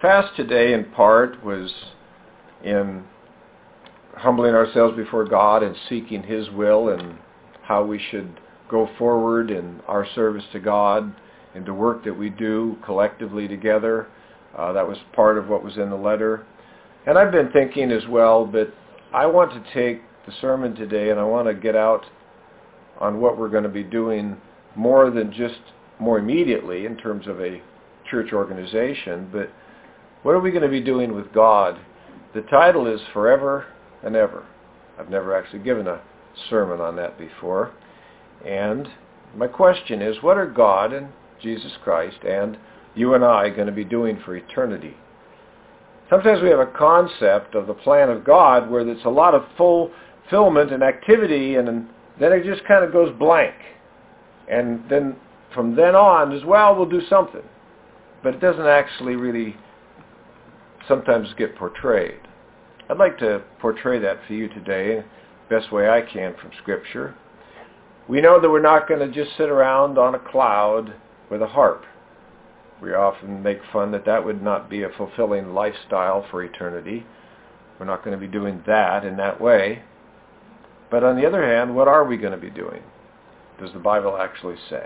fast today in part was in humbling ourselves before God and seeking His will and how we should go forward in our service to God and the work that we do collectively together. That was part of what was in the letter. And I've been thinking as well, but I want to take the sermon today and I want to get out on what we're going to be doing more than just more immediately in terms of a church organization, but what are we going to be doing with God? The title is Forever and Ever. I've never actually given a sermon on that before. And my question is, what are God and Jesus Christ and you and I going to be doing for eternity? Sometimes we have a concept of the plan of God where there's a lot of fulfillment and activity, and then it just kind of goes blank. And then from then on as well, we'll do something. But it doesn't actually really sometimes get portrayed. I'd like to portray that for you today, best way I can from Scripture. We know that we're not going to just sit around on a cloud with a harp. We often make fun that that would not be a fulfilling lifestyle for eternity. We're not going to be doing that in that way. But on the other hand, what are we going to be doing? Does the Bible actually say?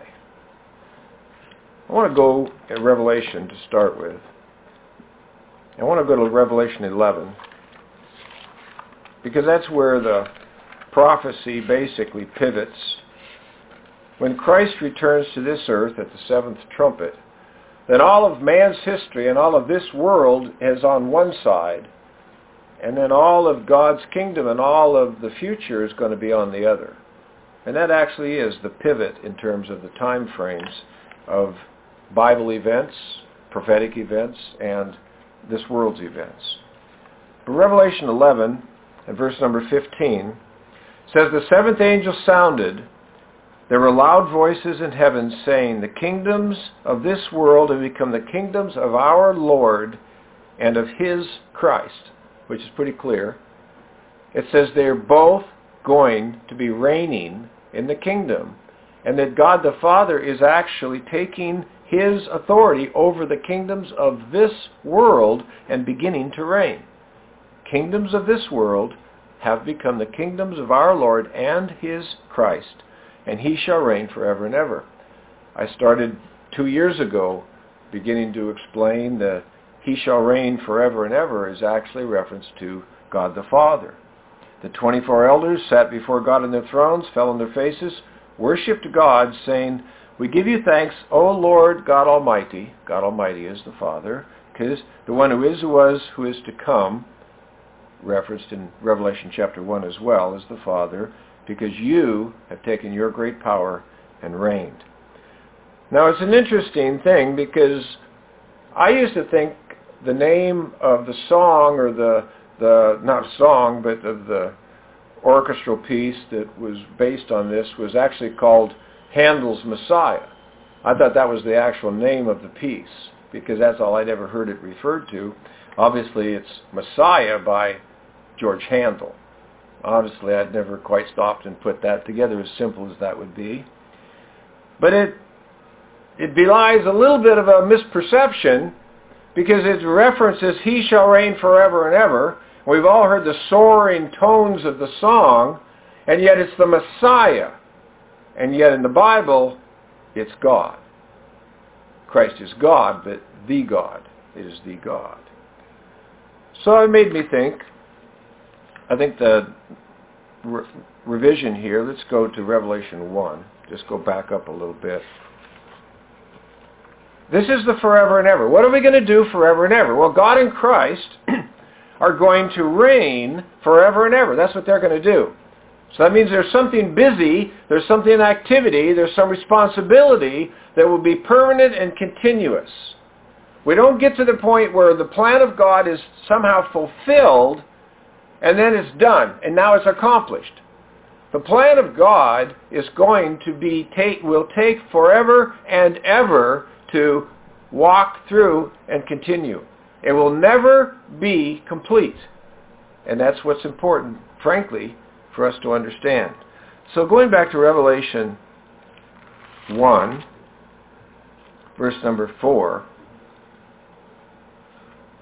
I want to go in Revelation to start with. I want to go to Revelation 11 because that's where the prophecy basically pivots. When Christ returns to this earth at the seventh trumpet, then all of man's history and all of this world is on one side, and then all of God's kingdom and all of the future is going to be on the other. And that actually is the pivot in terms of the time frames of Bible events, prophetic events, and this world's events. But Revelation 11, and verse number 15, says, "The seventh angel sounded. There were loud voices in heaven saying, the kingdoms of this world have become the kingdoms of our Lord and of His Christ," which is pretty clear. It says they're both going to be reigning in the kingdom, and that God the Father is actually taking His authority over the kingdoms of this world and beginning to reign. Kingdoms of this world have become the kingdoms of our Lord and His Christ, and He shall reign forever and ever. I started 2 years ago beginning to explain that He shall reign forever and ever is actually reference to God the Father. The 24 elders sat before God on their thrones, fell on their faces, worshipped God, saying, "We give you thanks, O Lord God Almighty." God Almighty is the Father, because the one who is, who was, who is to come, referenced in Revelation chapter 1 as well, is the Father, because you have taken your great power and reigned. Now it's an interesting thing because I used to think the name of the song, or the not song, but of the orchestral piece that was based on this was actually called Handel's Messiah. I thought that was the actual name of the piece because that's all I'd ever heard it referred to. Obviously it's Messiah by George Handel. Obviously I'd never quite stopped and put that together, as simple as that would be. But it belies a little bit of a misperception because it references He shall reign forever and ever. We've all heard the soaring tones of the song, and yet it's the Messiah. And yet in the Bible, it's God. Christ is God, but the God is the God. So it made me think, I think the revision here, let's go to Revelation 1. Just go back up a little bit. This is the forever and ever. What are we going to do forever and ever? Well, God and Christ are going to reign forever and ever. That's what they're going to do. So that means there's something busy, there's something in activity, there's some responsibility that will be permanent and continuous. We don't get to the point where the plan of God is somehow fulfilled and then it's done and now it's accomplished. The plan of God is going to will take forever and ever to walk through and continue. It will never be complete. And that's what's important, frankly, for us to understand. So going back to Revelation 1, verse number 4,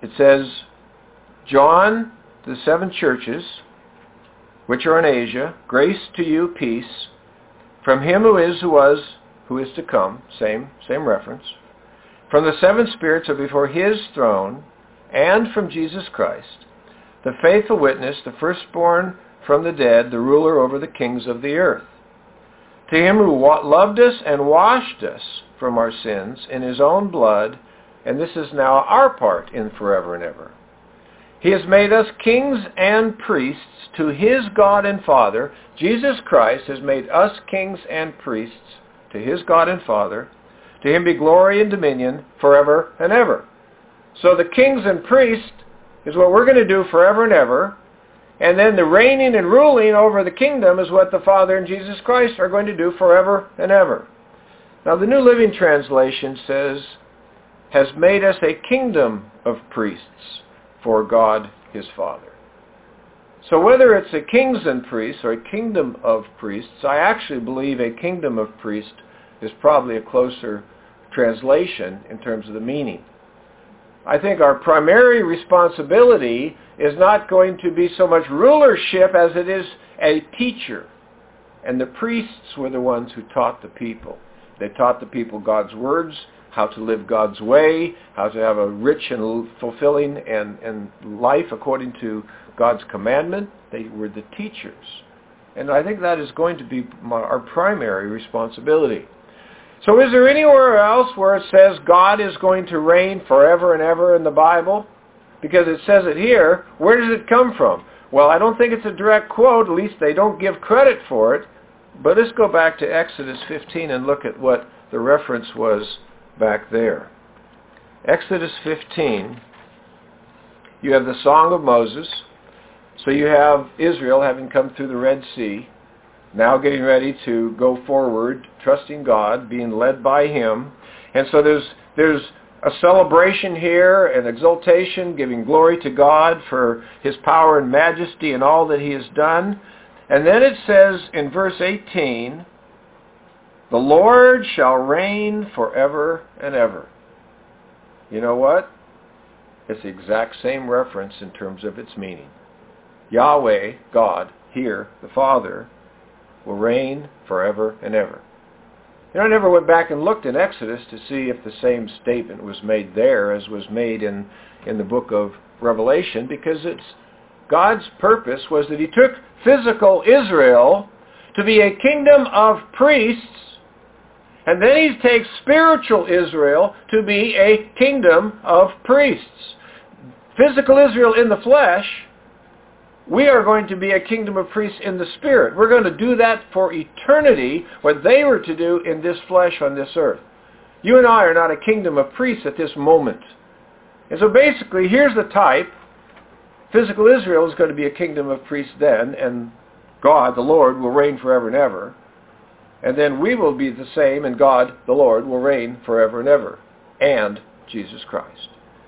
it says, John, the 7 churches, which are in Asia, grace to you, peace, from him who is, who was, who is to come, same reference, from the 7 spirits who are before his throne, and from Jesus Christ, the faithful witness, the firstborn from the dead, the ruler over the kings of the earth. To him who loved us and washed us from our sins in his own blood, and this is now our part in forever and ever. He has made us kings and priests to his God and Father. Jesus Christ has made us kings and priests to his God and Father. To him be glory and dominion forever and ever. So the kings and priests is what we're going to do forever and ever. And then the reigning and ruling over the kingdom is what the Father and Jesus Christ are going to do forever and ever. Now the New Living Translation says, has made us a kingdom of priests for God his Father. So whether it's a kings and priests or a kingdom of priests, I actually believe a kingdom of priests is probably a closer translation in terms of the meaning. I think our primary responsibility is not going to be so much rulership as it is a teacher. And the priests were the ones who taught the people. They taught the people God's words, how to live God's way, how to have a rich and fulfilling and life according to God's commandment. They were the teachers. And I think that is going to be our primary responsibility. So is there anywhere else where it says God is going to reign forever and ever in the Bible? Because it says it here. Where does it come from? Well, I don't think it's a direct quote. At least they don't give credit for it. But let's go back to Exodus 15 and look at what the reference was back there. Exodus 15, you have the Song of Moses. So you have Israel having come through the Red Sea, now getting ready to go forward, trusting God, being led by him. And so there's a celebration here, an exaltation, giving glory to God for his power and majesty and all that he has done. And then it says in verse 18, the Lord shall reign forever and ever. You know what? It's the exact same reference in terms of its meaning. Yahweh, God, here, the Father, will reign forever and ever. I never went back and looked in Exodus to see if the same statement was made there as was made in the book of Revelation, because God's purpose was that he took physical Israel to be a kingdom of priests, and then he takes spiritual Israel to be a kingdom of priests. Physical Israel in the flesh, we are going to be a kingdom of priests in the spirit. We're going to do that for eternity, what they were to do in this flesh on this earth. You and I are not a kingdom of priests at this moment. And so basically, here's the type. Physical Israel is going to be a kingdom of priests then, and God, the Lord, will reign forever and ever. And then we will be the same, and God, the Lord, will reign forever and ever, and Jesus Christ.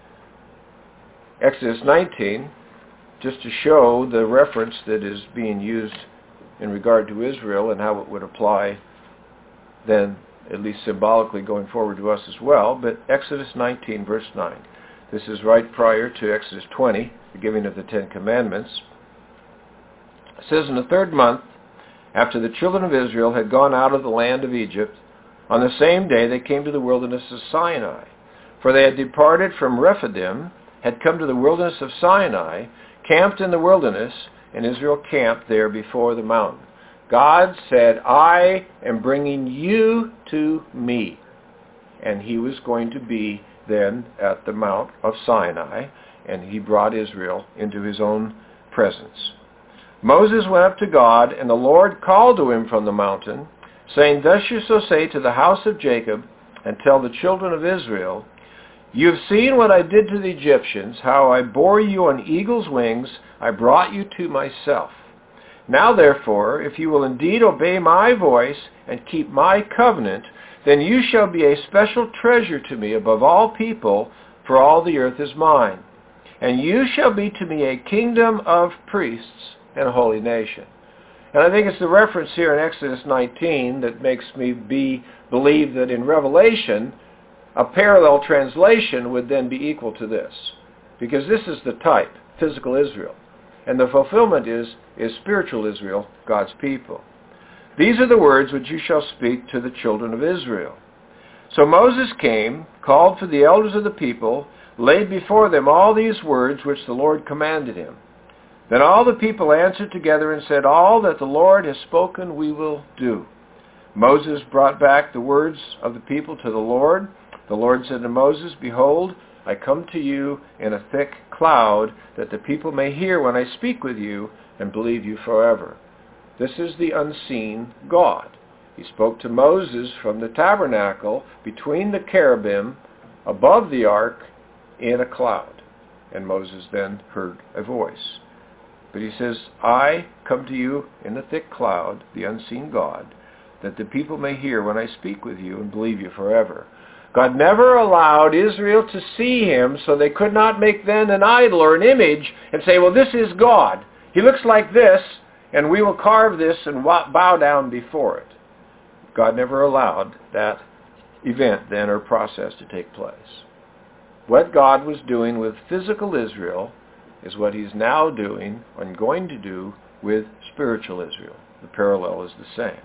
Exodus 19, just to show the reference that is being used in regard to Israel and how it would apply then, at least symbolically, going forward to us as well. But Exodus 19, verse 9. This is right prior to Exodus 20, the giving of the Ten Commandments. It says, in the 3rd month, after the children of Israel had gone out of the land of Egypt, on the same day they came to the wilderness of Sinai. For they had departed from Rephidim, had come to the wilderness of Sinai, camped in the wilderness, and Israel camped there before the mountain. God said, I am bringing you to me. And he was going to be then at the Mount of Sinai, and he brought Israel into his own presence. Moses went up to God, and the Lord called to him from the mountain, saying, thus you shall say to the house of Jacob, and tell the children of Israel, you have seen what I did to the Egyptians, how I bore you on eagle's wings, I brought you to myself. Now therefore, if you will indeed obey my voice and keep my covenant, then you shall be a special treasure to me above all people, for all the earth is mine. And you shall be to me a kingdom of priests and a holy nation. And I think it's the reference here in Exodus 19 that makes me believe that in Revelation, a parallel translation would then be equal to this. because this is the type, physical Israel. And the fulfillment is spiritual Israel, God's people. These are the words which you shall speak to the children of Israel. So Moses came, called for the elders of the people, laid before them all these words which the Lord commanded him. Then all the people answered together and said, all that the Lord has spoken we will do. Moses brought back the words of the people to the Lord. The Lord said to Moses, behold, I come to you in a thick cloud, that the people may hear when I speak with you and believe you forever. This is the unseen God. He spoke to Moses from the tabernacle between the cherubim above the ark in a cloud. And Moses then heard a voice. But he says, I come to you in the thick cloud, the unseen God, that the people may hear when I speak with you and believe you forever. God never allowed Israel to see him, so they could not make then an idol or an image and say, well, this is God. He looks like this, and we will carve this and bow down before it. God never allowed that event then or process to take place. What God was doing with physical Israel is what he's now doing and going to do with spiritual Israel. The parallel is the same.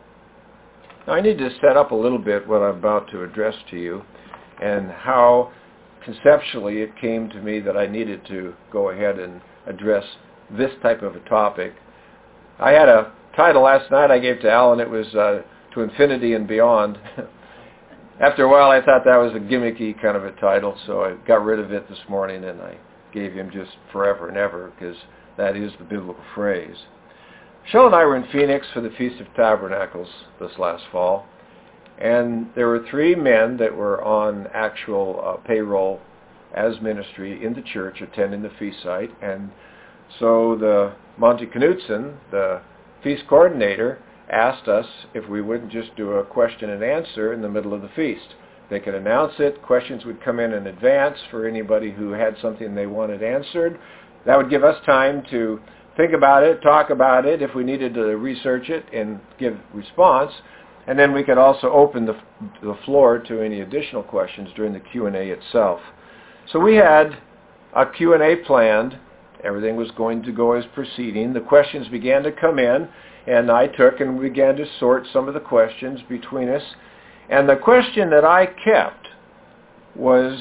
Now I need to set up a little bit what I'm about to address to you and how conceptually it came to me that I needed to go ahead and address this type of a topic. I had a title last night I gave to Alan. It was To Infinity and Beyond. After a while I thought that was a gimmicky kind of a title, so I got rid of it this morning and I gave him just Forever and Ever, because that is the biblical phrase. Shell and I were in Phoenix for the Feast of Tabernacles this last fall, and there were 3 men that were on actual payroll as ministry in the church attending the feast site, and so the Monty Knutson, the feast coordinator, asked us if we wouldn't just do a question and answer in the middle of the feast. They could announce it. Questions would come in advance for anybody who had something they wanted answered. That would give us time to think about it, talk about it, if we needed to research it and give response. And then we could also open the floor to any additional questions during the Q&A itself. So we had a Q&A planned. Everything was going to go as proceeding. The questions began to come in, and I took and began to sort some of the questions between us. And the question that I kept was,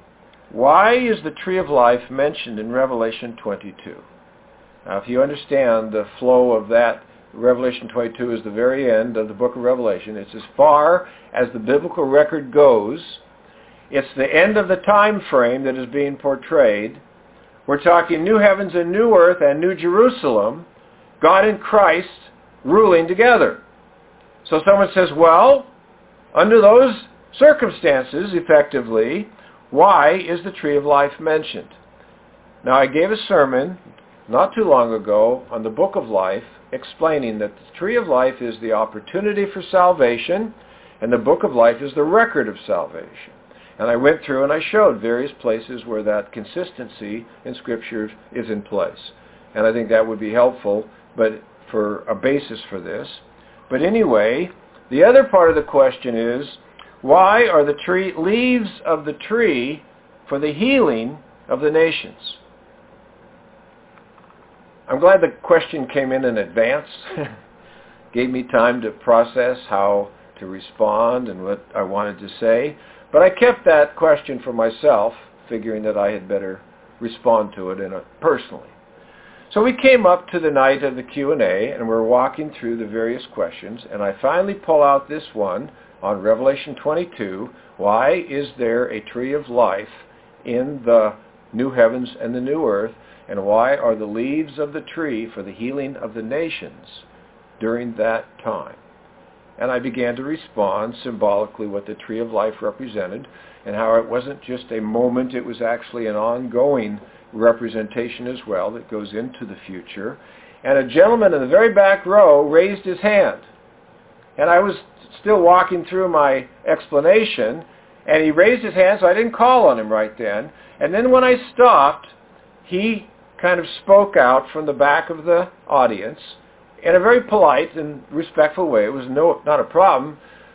why is the tree of life mentioned in Revelation 22? Now, if you understand the flow of that, Revelation 22 is the very end of the book of Revelation. It's as far as the biblical record goes. It's the end of the time frame that is being portrayed. We're talking new heavens and new earth and new Jerusalem, God and Christ ruling together. So someone says, well, under those circumstances, effectively, why is the tree of life mentioned? Now, I gave a sermon not too long ago on the book of life, explaining that the tree of life is the opportunity for salvation, and the book of life is the record of salvation. And I went through and I showed various places where that consistency in Scripture is in place. And I think that would be helpful, but for a basis for this. But anyway, the other part of the question is, why are the leaves of the tree for the healing of the nations? I'm glad the question came in advance. Gave me time to process how to respond and what I wanted to say. But I kept that question for myself, figuring that I had better respond to it personally. So we came up to the night of the Q&A, and we're walking through the various questions, and I finally pull out this one on Revelation 22. Why is there a tree of life in the new heavens and the new earth? And why are the leaves of the tree for the healing of the nations during that time? And I began to respond symbolically what the tree of life represented and how it wasn't just a moment, it was actually an ongoing representation as well that goes into the future. And a gentleman in the very back row raised his hand. And I was still walking through my explanation, and he raised his hand, so I didn't call on him right then. And then when I stopped, he kind of spoke out from the back of the audience in a very polite and respectful way. It was not a problem.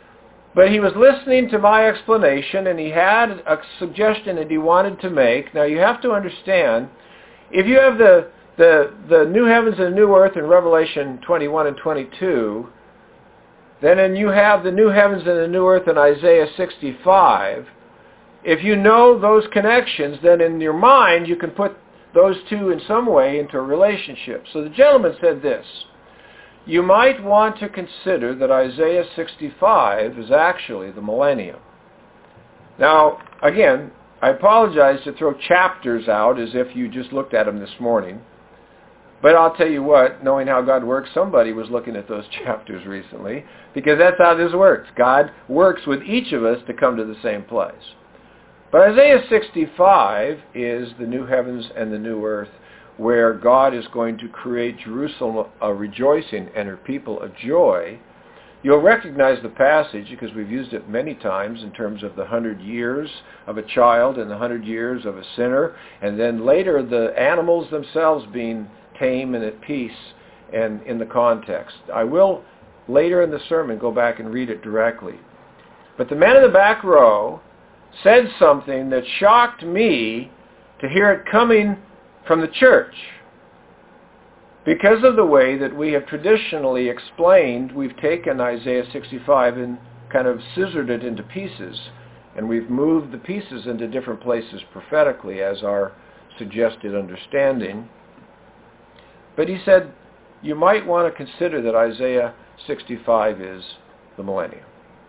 But he was listening to my explanation, and he had a suggestion that he wanted to make. Now you have to understand, if you have the new heavens and new earth in Revelation 21 and 22, then you have the new heavens and the new earth in Isaiah 65. If you know those connections, then in your mind you can put those two in some way into a relationship. So the gentleman said this: you might want to consider that Isaiah 65 is actually the millennium. Now, again, I apologize to throw chapters out as if you just looked at them this morning. But I'll tell you what, knowing how God works, somebody was looking at those chapters recently, because that's how this works. God works with each of us to come to the same place. But Isaiah 65 is the new heavens and the new earth, where God is going to create Jerusalem a rejoicing and her people a joy. You'll recognize the passage because we've used it many times in terms of the 100 years of a child and the 100 years of a sinner, and then later the animals themselves being tame and at peace, and in the context. I will later in the sermon go back and read it directly. But the man in the back row said something that shocked me to hear it coming from the church. Because of the way that we have traditionally explained, we've taken Isaiah 65 and kind of scissored it into pieces, and we've moved the pieces into different places prophetically as our suggested understanding. But he said, you might want to consider that Isaiah 65 is the millennium.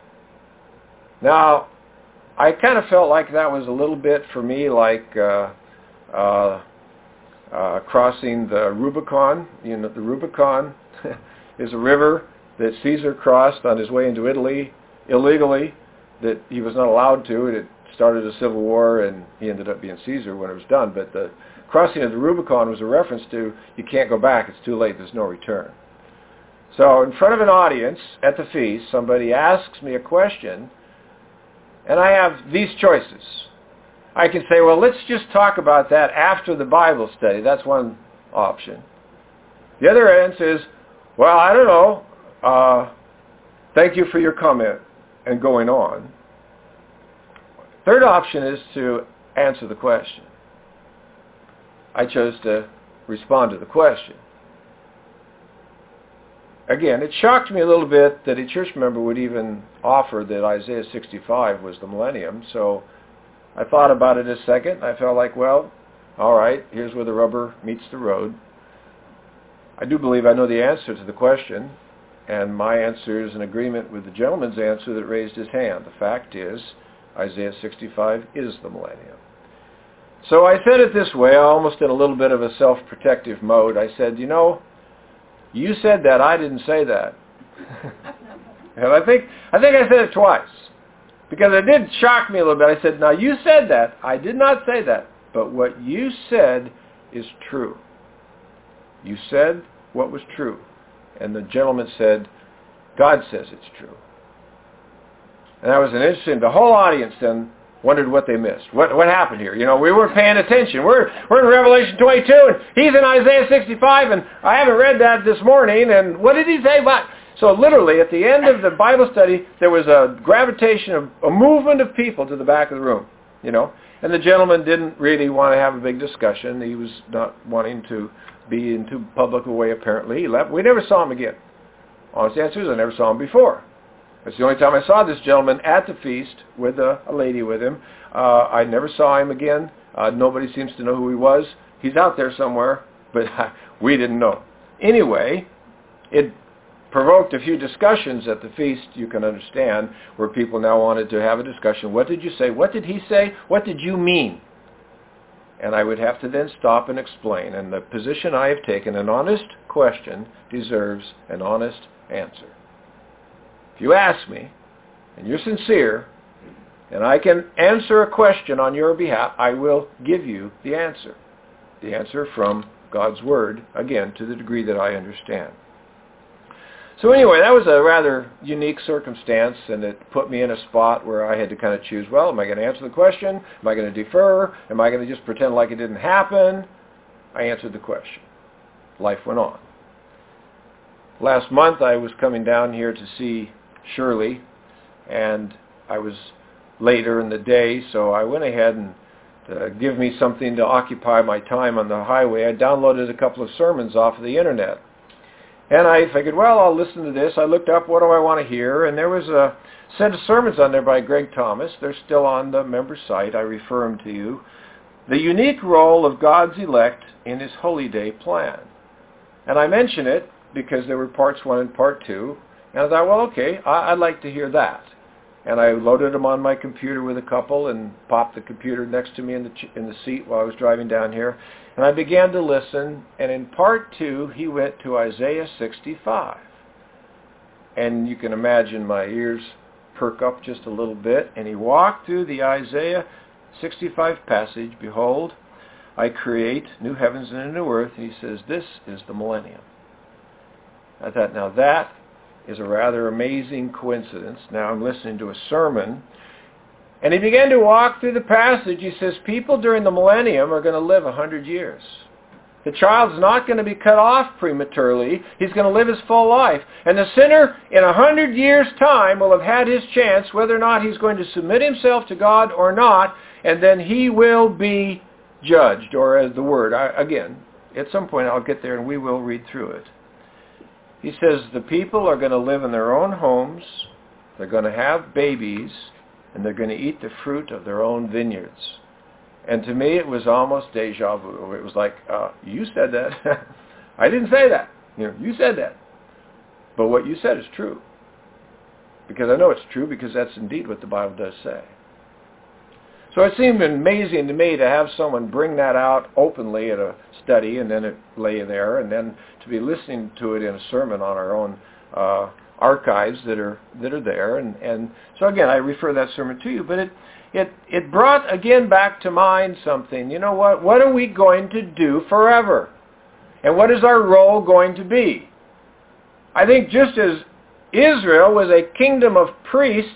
Now, I kind of felt like that was a little bit for me like crossing the Rubicon. You know, the Rubicon is a river that Caesar crossed on his way into Italy illegally, that he was not allowed to. It started a civil war, and he ended up being Caesar when it was done. But the crossing of the Rubicon was a reference to, you can't go back, it's too late, there's no return. So in front of an audience at the feast, somebody asks me a question, and I have these choices. I can say, well, let's just talk about that after the Bible study. That's one option. The other answer is, well, I don't know. Thank you for your comment, and going on. Third option is to answer the question. I chose to respond to the question. Again, it shocked me a little bit that a church member would even offer that Isaiah 65 was the millennium, so I thought about it a second. I felt like, well, all right, here's where the rubber meets the road. I do believe I know the answer to the question, and my answer is in agreement with the gentleman's answer that raised his hand. The fact is, Isaiah 65 is the millennium. So I said it this way, almost in a little bit of a self-protective mode. I said, you know, you said that, I didn't say that. And I think I said it twice, because it did shock me a little bit. I said, now you said that. I did not say that. But what you said is true. You said what was true. And the gentleman said, God says it's true. And that was an interesting, the whole audience then wondered what they missed. What happened here? You know, we weren't paying attention. We're in Revelation 22, and he's in Isaiah 65, and I haven't read that this morning, and what did he say about... So literally, at the end of the Bible study, there was a gravitation, a movement of people to the back of the room, you know. And the gentleman didn't really want to have a big discussion. He was not wanting to be in too public a way, apparently. He left. We never saw him again. Honest answer is, I never saw him before. It's the only time I saw this gentleman at the feast with a lady with him. I never saw him again. Nobody seems to know who he was. He's out there somewhere, but we didn't know. Anyway, it provoked a few discussions at the feast, you can understand, where people now wanted to have a discussion. What did you say? What did he say? What did you mean? And I would have to then stop and explain. And the position I have taken, an honest question deserves an honest answer. If you ask me, and you're sincere, and I can answer a question on your behalf, I will give you the answer. The answer from God's Word, again, to the degree that I understand. So anyway, that was a rather unique circumstance, and it put me in a spot where I had to kind of choose, well, am I going to answer the question? Am I going to defer? Am I going to just pretend like it didn't happen? I answered the question. Life went on. Last month I was coming down here to see Shirley, and I was later in the day, so I went ahead and to give me something to occupy my time on the highway, I downloaded a couple of sermons off of the internet. And I figured, well, I'll listen to this. I looked up, what do I want to hear? And there was a set of sermons on there by Greg Thomas. They're still on the member site. I refer them to you. The unique role of God's elect in his holy day plan. And I mention it because there were parts 1 and part 2. And I thought, well, okay, I'd like to hear that. And I loaded them on my computer with a couple and popped the computer next to me in the seat while I was driving down here. And I began to listen, and in part 2, he went to Isaiah 65. And you can imagine my ears perk up just a little bit. And he walked through the Isaiah 65 passage, behold, I create new heavens and a new earth. And he says, this is the millennium. I thought, now that is a rather amazing coincidence. Now I'm listening to a sermon, and he began to walk through the passage. He says, people during the millennium are going to live 100 years. The child's not going to be cut off prematurely. He's going to live his full life. And the sinner, in 100 years' time, will have had his chance, whether or not he's going to submit himself to God or not, and then he will be judged, or as the word. Again, at some point I'll get there and we will read through it. He says the people are going to live in their own homes, they're going to have babies, and they're going to eat the fruit of their own vineyards. And to me it was almost deja vu. It was like, you said that. I didn't say that. You said that. But what you said is true. Because I know it's true, because that's indeed what the Bible does say. So it seemed amazing to me to have someone bring that out openly at a study, and then it lay there, and then to be listening to it in a sermon on our own archives that are there. And so again, I refer that sermon to you, but it brought again back to mind something. You know what? What are we going to do forever? And what is our role going to be? I think just as Israel was a kingdom of priests,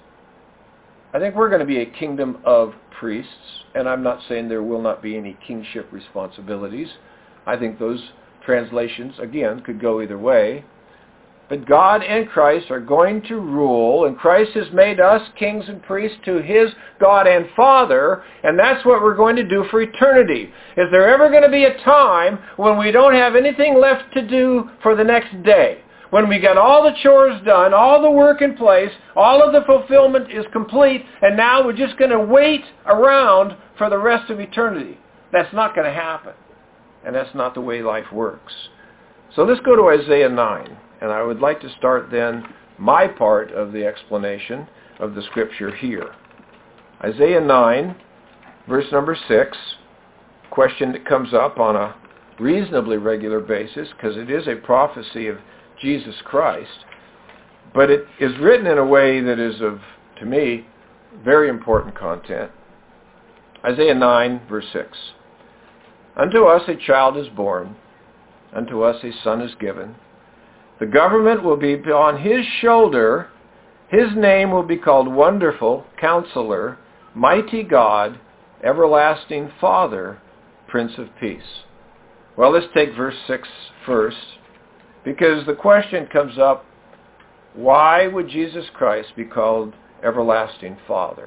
I think we're going to be a kingdom of priests, and I'm not saying there will not be any kingship responsibilities. I think those translations, again, could go either way. But God and Christ are going to rule, and Christ has made us kings and priests to his God and Father, and that's what we're going to do for eternity. Is there ever going to be a time when we don't have anything left to do for the next day? When we got all the chores done, all the work in place, all of the fulfillment is complete, and now we're just going to wait around for the rest of eternity. That's not going to happen. And that's not the way life works. So let's go to Isaiah 9. And I would like to start then my part of the explanation of the scripture here. Isaiah 9, verse number 6, question that comes up on a reasonably regular basis, because it is a prophecy of Jesus Christ, but it is written in a way that is of, to me, very important content. Isaiah 9, verse 6. Unto us a child is born, unto us a son is given. The government will be on his shoulder. His name will be called Wonderful, Counselor, Mighty God, Everlasting Father, Prince of Peace. Well, let's take verse 6 first, because the question comes up, why would Jesus Christ be called Everlasting Father?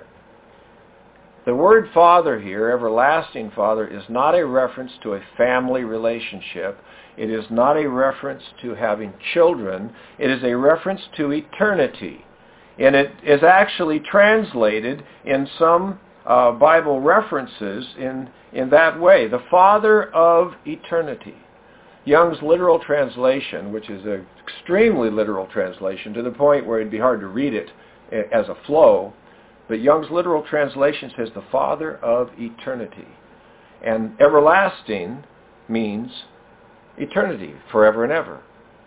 The word Father here, Everlasting Father, is not a reference to a family relationship. It is not a reference to having children. It is a reference to eternity. And it is actually translated in some Bible references in that way. The Father of eternity. Young's literal translation, which is an extremely literal translation to the point where it'd be hard to read it as a flow, but Young's literal translation says the Father of eternity. And everlasting means eternity, forever and ever.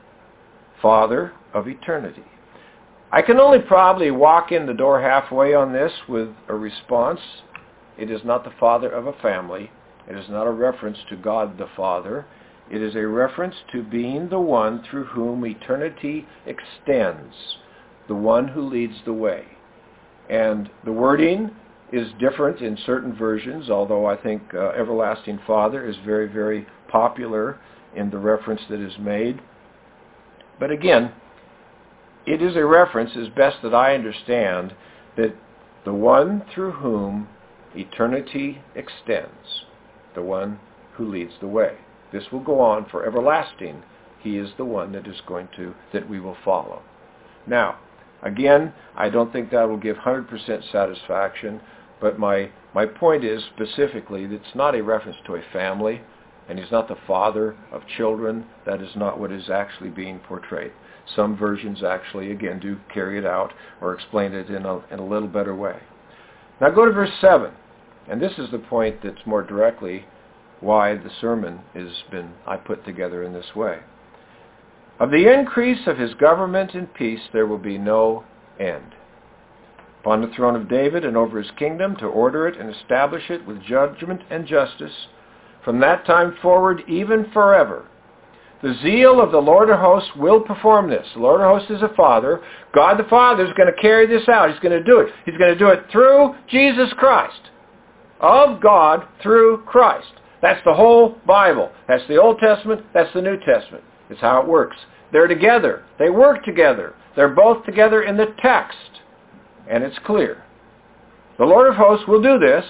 Father of eternity. I can only probably walk in the door halfway on this with a response. It is not the father of a family. It is not a reference to God the Father. It is a reference to being the one through whom eternity extends, the one who leads the way. And the wording is different in certain versions, although I think Everlasting Father is very, very popular in the reference that is made. But again, it is a reference, as best that I understand, that the one through whom eternity extends, the one who leads the way. This will go on for everlasting. He is the one that we will follow. Now, again, I don't think that will give 100% satisfaction, but my point is specifically that it's not a reference to a family, and he's not the father of children. That is not what is actually being portrayed. Some versions actually, again, do carry it out or explain it in a little better way. Now go to verse 7, and this is the point that's more directly why the sermon I put together in this way. Of the increase of his government and peace there will be no end. Upon the throne of David and over his kingdom, to order it and establish it with judgment and justice, from that time forward, even forever. The zeal of the Lord of hosts will perform this. The Lord of hosts is a Father. God the Father is going to carry this out. He's going to do it. He's going to do it through Jesus Christ. Of God through Christ. That's the whole Bible. That's the Old Testament. That's the New Testament. It's how it works. They're together. They work together. They're both together in the text. And it's clear. The Lord of hosts will do this.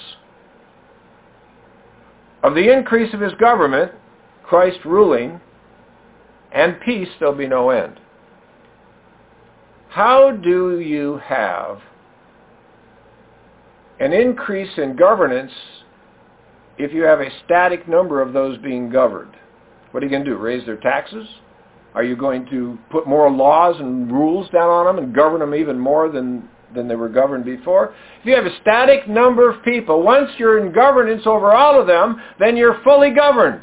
Of the increase of his government, Christ ruling, and peace, there'll be no end. How do you have an increase in governance if you have a static number of those being governed? What are you going to do, raise their taxes? Are you going to put more laws and rules down on them and govern them even more than they were governed before? If you have a static number of people, once you're in governance over all of them, then you're fully governed.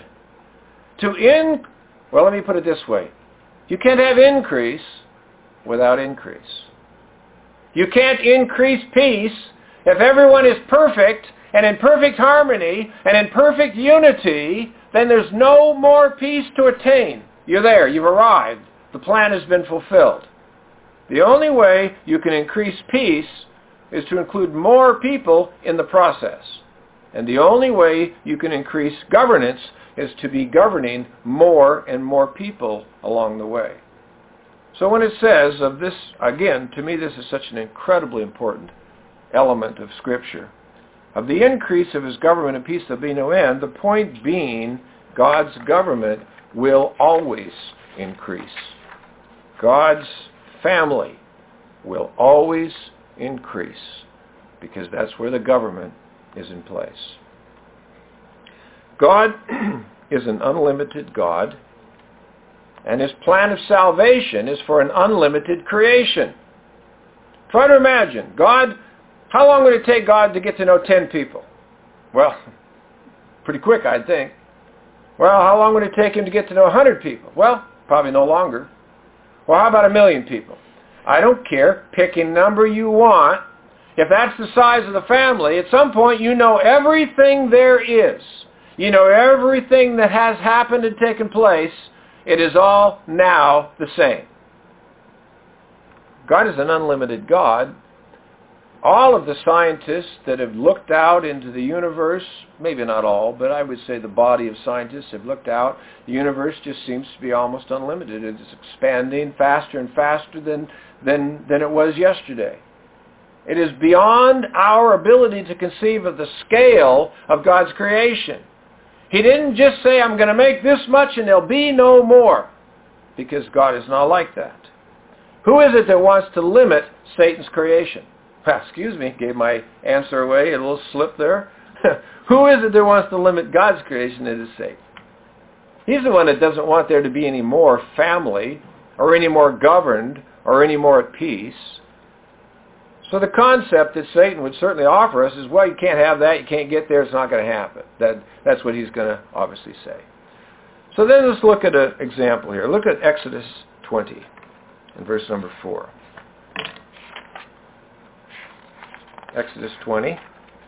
Well, let me put it this way. You can't have increase without increase. You can't increase peace if everyone is perfect and in perfect harmony and in perfect unity. Then there's no more peace to attain. You're there. You've arrived. The plan has been fulfilled. The only way you can increase peace is to include more people in the process. And the only way you can increase governance is to be governing more and more people along the way. So when it says of this, again, to me this is such an incredibly important element of Scripture. Of the increase of his government and peace there'll be no end, the point being God's government will always increase. God's family will always increase because that's where the government is in place. God is an unlimited God, and his plan of salvation is for an unlimited creation. Try to imagine, how long would it take God to get to know 10 people? Well, pretty quick, I'd think. Well, how long would it take him to get to know 100 people? Well, probably no longer. Well, how about 1 million people? I don't care. Pick a number you want. If that's the size of the family, at some point you know everything there is. You know everything that has happened and taken place. It is all now the same. God is an unlimited God. All of the scientists that have looked out into the universe, maybe not all, but I would say the body of scientists have looked out, the universe just seems to be almost unlimited. It's expanding faster and faster than it was yesterday. It is beyond our ability to conceive of the scale of God's creation. He didn't just say, I'm going to make this much and there'll be no more, because God is not like that. Who is it that wants to limit Satan's creation? Excuse me, gave my answer away, a little slip there. Who is it that wants to limit God's creation? It is Satan. He's the one that doesn't want there to be any more family or any more governed or any more at peace. So the concept that Satan would certainly offer us is, well, you can't have that, you can't get there, it's not going to happen. That's what he's going to obviously say. So then let's look at an example here. Look at Exodus 20 and verse number 4. Exodus 20,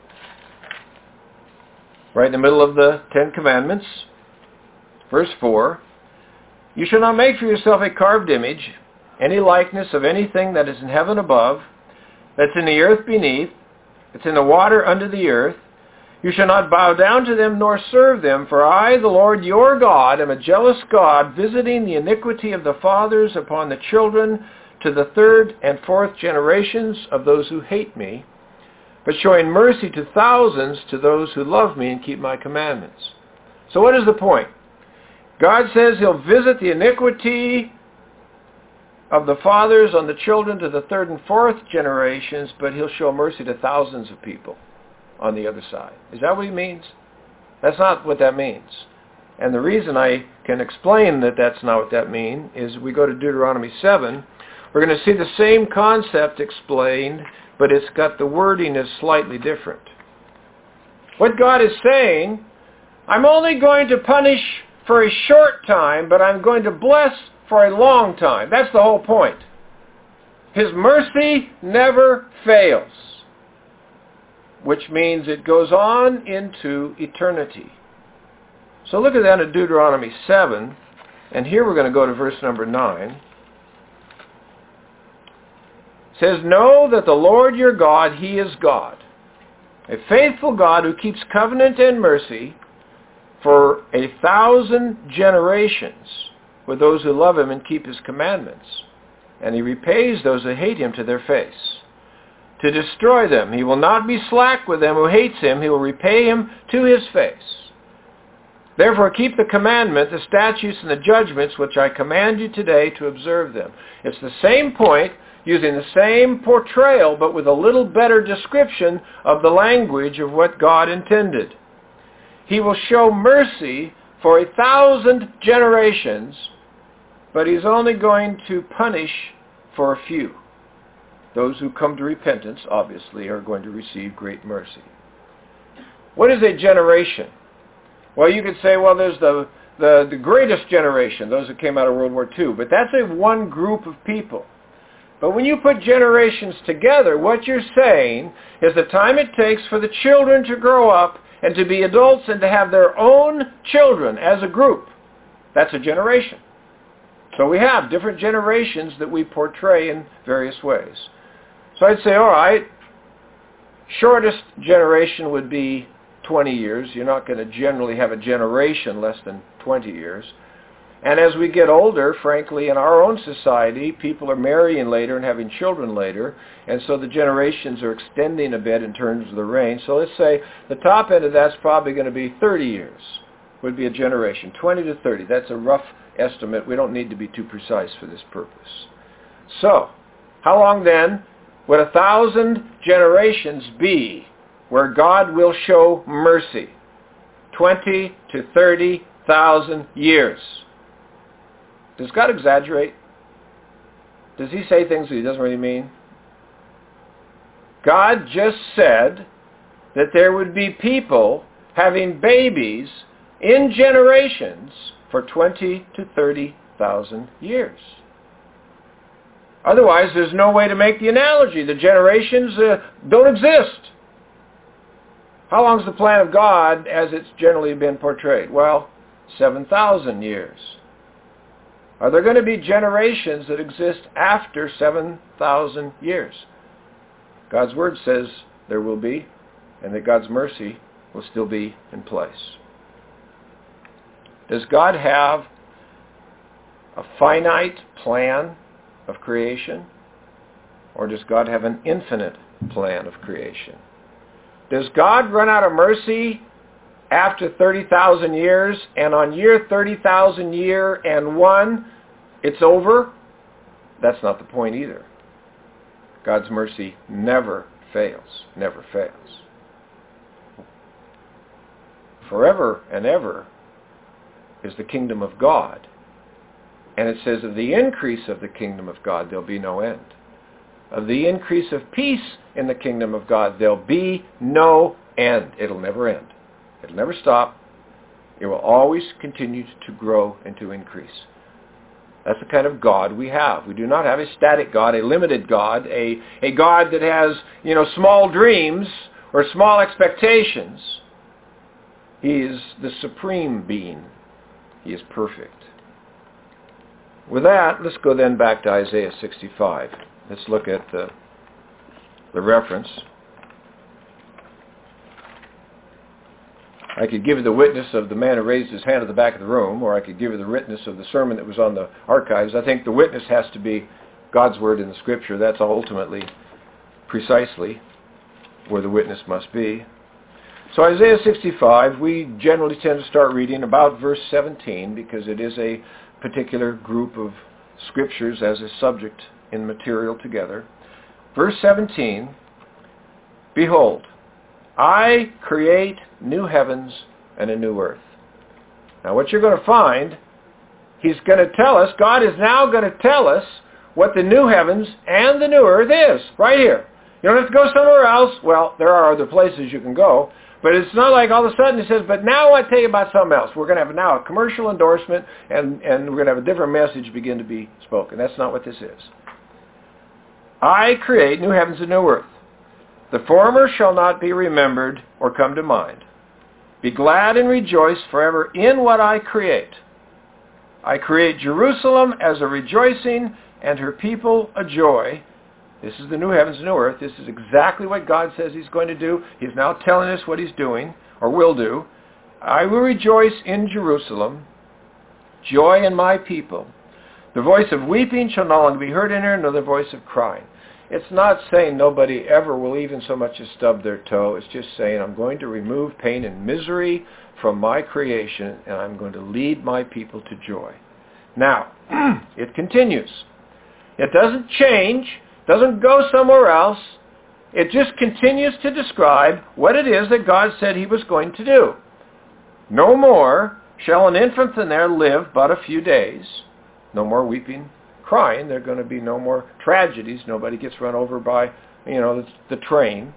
right in the middle of the Ten Commandments, verse 4. You shall not make for yourself a carved image, any likeness of anything that is in heaven above, that's in the earth beneath, that's in the water under the earth. You shall not bow down to them nor serve them, for I, the Lord your God, am a jealous God, visiting the iniquity of the fathers upon the children to the third and fourth generations of those who hate me, but showing mercy to thousands to those who love me and keep my commandments. So what is the point? God says he'll visit the iniquity of the fathers on the children to the third and fourth generations, but he'll show mercy to thousands of people on the other side. Is that what he means? That's not what that means. And the reason I can explain that that's not what that means is we go to Deuteronomy 7. We're going to see the same concept explained, but it's got the wording is slightly different. What God is saying, I'm only going to punish for a short time, but I'm going to bless for a long time. That's the whole point. His mercy never fails, which means it goes on into eternity. So look at that in Deuteronomy 7, and here we're going to go to verse number 9. It says, know that the Lord your God, he is God, a faithful God who keeps covenant and mercy for 1,000 generations with those who love him and keep his commandments. And he repays those who hate him to their face, to destroy them. He will not be slack with them who hates him. He will repay him to his face. Therefore keep the commandment, the statutes, and the judgments which I command you today to observe them. It's the same point, using the same portrayal, but with a little better description of the language of what God intended. He will show mercy for 1,000 generations, but he's only going to punish for a few. Those who come to repentance, obviously, are going to receive great mercy. What is a generation? Well, you could say, well, there's the greatest generation, those who came out of World War II, but that's one group of people. But when you put generations together, what you're saying is the time it takes for the children to grow up and to be adults and to have their own children as a group. That's a generation. So we have different generations that we portray in various ways. So I'd say, all right, shortest generation would be 20 years. You're not going to generally have a generation less than 20 years. And as we get older, frankly, in our own society, people are marrying later and having children later, and so the generations are extending a bit in terms of the range. So let's say the top end of that's probably going to be 30 years would be a generation, 20 to 30. That's a rough estimate. We don't need to be too precise for this purpose. So, how long then would 1,000 generations be where God will show mercy? 20 to 30,000 years. Does God exaggerate? Does he say things that he doesn't really mean? God just said that there would be people having babies in generations for 20 to 30,000 years. Otherwise, there's no way to make the analogy. The generations don't exist. How long is the plan of God as it's generally been portrayed? Well, 7,000 years. Are there going to be generations that exist after 7,000 years? God's Word says there will be, and that God's mercy will still be in place. Does God have a finite plan of creation? Or does God have an infinite plan of creation? Does God run out of mercy after 30,000 years, and on year 30,000 year and one, it's over? That's not the point either. God's mercy never fails, never fails. Forever and ever is the kingdom of God. And it says of the increase of the kingdom of God, there'll be no end. Of the increase of peace in the kingdom of God, there'll be no end. It'll never end. It'll never stop. It will always continue to grow and to increase. That's the kind of God we have. We do not have a static God, a limited God, a God that has, small dreams or small expectations. He is the supreme being. He is perfect. With that, let's go then back to Isaiah 65. Let's look at the reference. I could give you the witness of the man who raised his hand at the back of the room, or I could give you the witness of the sermon that was on the archives. I think the witness has to be God's Word in the Scripture, that's ultimately, precisely, where the witness must be. So Isaiah 65, we generally tend to start reading about verse 17 because it is a particular group of scriptures as a subject in material together. Verse 17, behold, I create new heavens and a new earth. Now what you're going to find, he's going to tell us, God is now going to tell us what the new heavens and the new earth is, right here. You don't have to go somewhere else. Well, there are other places you can go. But it's not like all of a sudden he says, but now I want to tell you about something else. We're going to have now a commercial endorsement and we're going to have a different message begin to be spoken. That's not what this is. I create new heavens and new earth. The former shall not be remembered or come to mind. Be glad and rejoice forever in what I create. I create Jerusalem as a rejoicing and her people a joy. This is the new heavens and new earth. This is exactly what God says he's going to do. He's now telling us what he's doing, or will do. I will rejoice in Jerusalem, joy in my people. The voice of weeping shall no longer be heard in her, nor the voice of crying. It's not saying nobody ever will even so much as stub their toe. It's just saying I'm going to remove pain and misery from my creation, and I'm going to lead my people to joy. Now, it continues. It doesn't change. Doesn't go somewhere else. It just continues to describe what it is that God said he was going to do. No more shall an infant in there live but a few days. No more weeping, crying. There are going to be no more tragedies. Nobody gets run over by, the train.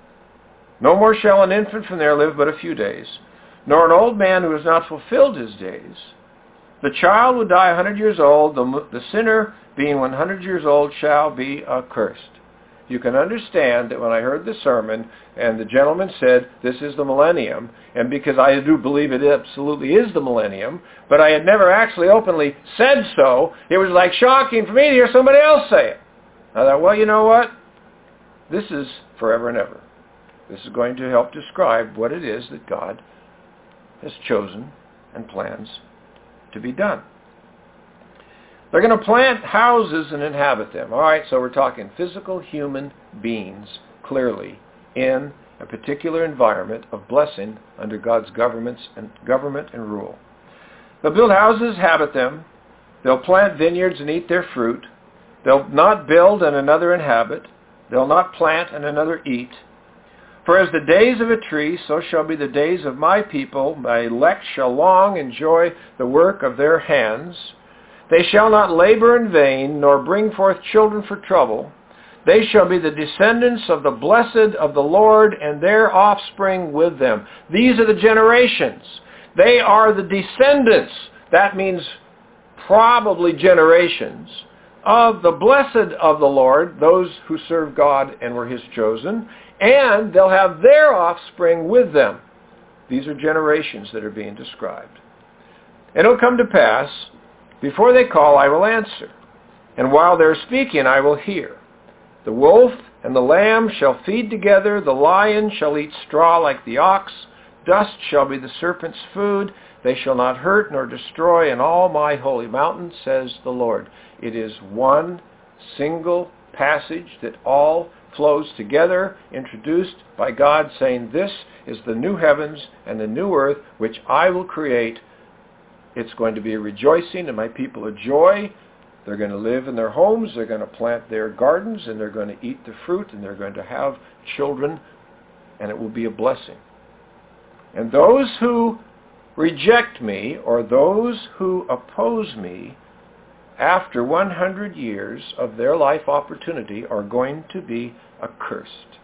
No more shall an infant from there live but a few days, nor an old man who has not fulfilled his days. The child will die 100 years old. The sinner, being 100 years old, shall be accursed. You can understand that when I heard the sermon and the gentleman said, this is the millennium, and because I do believe it absolutely is the millennium, but I had never actually openly said so, it was like shocking for me to hear somebody else say it. I thought, well, you know what? This is forever and ever. This is going to help describe what it is that God has chosen and plans to be done. They're going to plant houses and inhabit them. All right, so we're talking physical human beings, clearly, in a particular environment of blessing under God's government and rule. They'll build houses, habit them. They'll plant vineyards and eat their fruit. They'll not build and another inhabit. They'll not plant and another eat. For as the days of a tree, so shall be the days of my people. My elect shall long enjoy the work of their hands. They shall not labor in vain, nor bring forth children for trouble. They shall be the descendants of the blessed of the Lord, and their offspring with them. These are the generations. They are the descendants. That means probably generations of the blessed of the Lord, those who serve God and were his chosen, and they'll have their offspring with them. These are generations that are being described. And it'll come to pass, before they call, I will answer, and while they're speaking, I will hear. The wolf and the lamb shall feed together, the lion shall eat straw like the ox, dust shall be the serpent's food, they shall not hurt nor destroy in all my holy mountain, says the Lord. It is one single passage that all flows together, introduced by God, saying, this is the new heavens and the new earth which I will create. It's going to be a rejoicing and my people a joy. They're going to live in their homes, they're going to plant their gardens, and they're going to eat the fruit, and they're going to have children, and it will be a blessing. And those who reject me, or those who oppose me, after 100 years of their life opportunity are going to be accursed.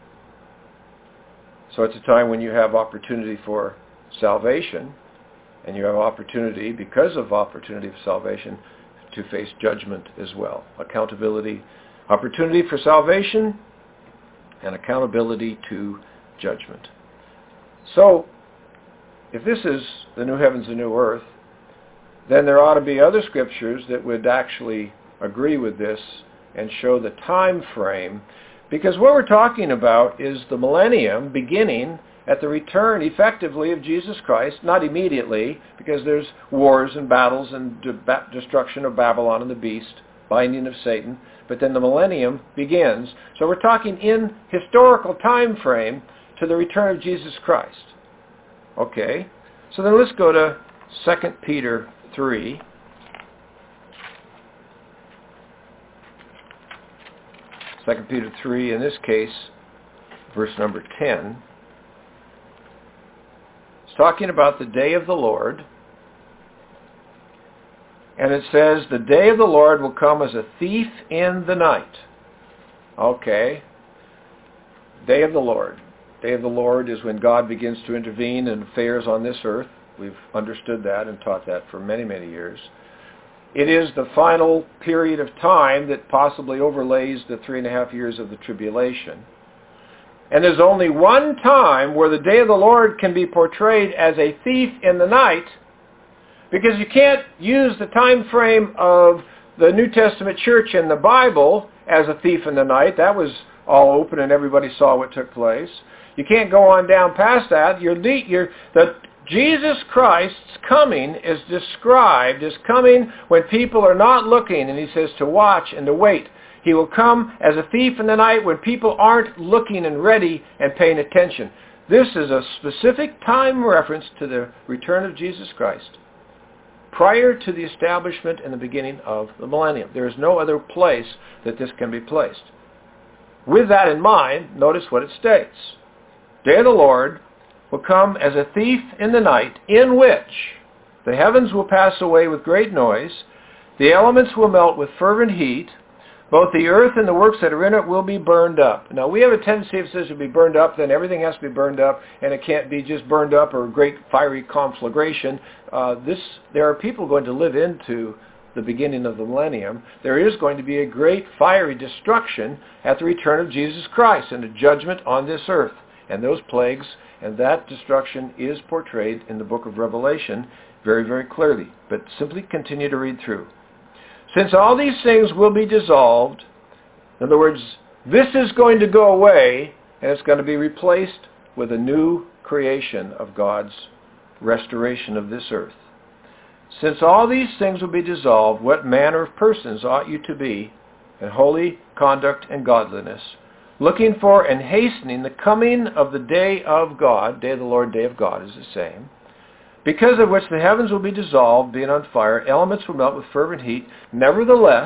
So it's a time when you have opportunity for salvation, and you have opportunity, because of opportunity of salvation, to face judgment as well. Accountability, opportunity for salvation, and accountability to judgment. So, if this is the new heavens and new earth, then there ought to be other scriptures that would actually agree with this and show the time frame, because what we're talking about is the millennium beginning at the return, effectively, of Jesus Christ, not immediately, because there's wars and battles and destruction of Babylon and the beast binding of Satan, but then the millennium begins. So we're talking in historical time frame to the return of Jesus Christ. Okay, so then let's go to 2 Peter 3. 2 Peter 3, in this case, verse number 10. It's talking about the day of the Lord. And it says, the day of the Lord will come as a thief in the night. Okay. Day of the Lord. Day of the Lord is when God begins to intervene in affairs on this earth. We've understood that and taught that for many, many years. It is the final period of time that possibly overlays the 3.5 years of the tribulation. And there's only one time where the day of the Lord can be portrayed as a thief in the night, because you can't use the time frame of the New Testament church in the Bible as a thief in the night. That was all open and everybody saw what took place. You can't go on down past that. Jesus Christ's coming is described as coming when people are not looking, and he says to watch and to wait. He will come as a thief in the night when people aren't looking and ready and paying attention. This is a specific time reference to the return of Jesus Christ prior to the establishment and the beginning of the millennium. There is no other place that this can be placed. With that in mind, notice what it states. Day of the Lord will come as a thief in the night, in which the heavens will pass away with great noise, the elements will melt with fervent heat, both the earth and the works that are in it will be burned up. Now, we have a tendency, if it says to be burned up, then everything has to be burned up, and it can't be just burned up or a great fiery conflagration. There are people going to live into the beginning of the millennium. There is going to be a great fiery destruction at the return of Jesus Christ and a judgment on this earth. And those plagues and that destruction is portrayed in the book of Revelation very, very clearly. But simply continue to read through. Since all these things will be dissolved, in other words, this is going to go away, and it's going to be replaced with a new creation of God's restoration of this earth. Since all these things will be dissolved, what manner of persons ought you to be in holy conduct and godliness, looking for and hastening the coming of the day of God? Day of the Lord, day of God is the same. Because of which the heavens will be dissolved, being on fire, elements will melt with fervent heat. Nevertheless,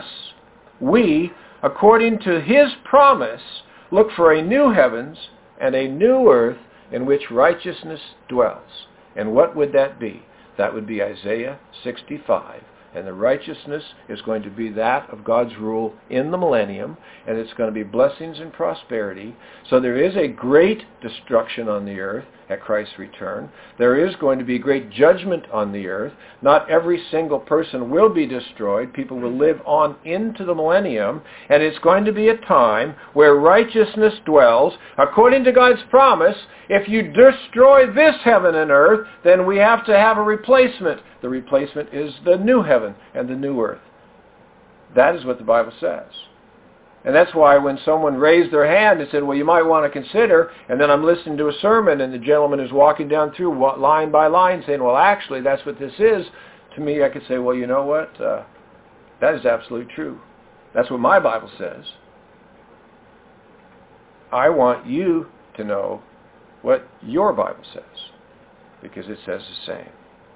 we, according to his promise, look for a new heavens and a new earth in which righteousness dwells. And what would that be? That would be Isaiah 65. And the righteousness is going to be that of God's rule in the millennium, and it's going to be blessings and prosperity. So there is a great destruction on the earth at Christ's return. There is going to be great judgment on the earth. Not every single person will be destroyed. People will live on into the millennium, and it's going to be a time where righteousness dwells. According to God's promise, if you destroy this heaven and earth, then we have to have a replacement. The replacement is the new heaven and the new earth. That is what the Bible says. And that's why when someone raised their hand and said, well, you might want to consider, and then I'm listening to a sermon and the gentleman is walking down through line by line saying, well, actually, that's what this is, to me, I could say, well, you know what? That is absolutely true. That's what my Bible says. I want you to know what your Bible says, because it says the same.